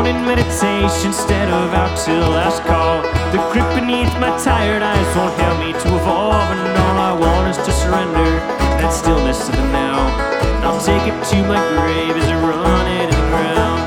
in meditation instead of out till last call. The grip beneath my tired eyes won't help me to evolve.